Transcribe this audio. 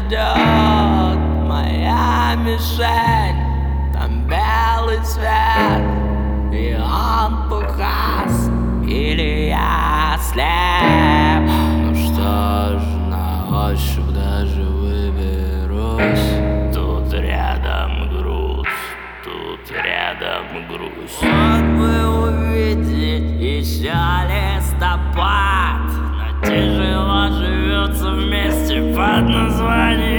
ждет моя мишень. Там белый свет, и он погас, или я слеп. Ну что ж, на ощупь даже выберусь. Тут рядом груз, тут рядом грусть. Вот бы увидеть еще листопад, но тяжело живется вместе под названием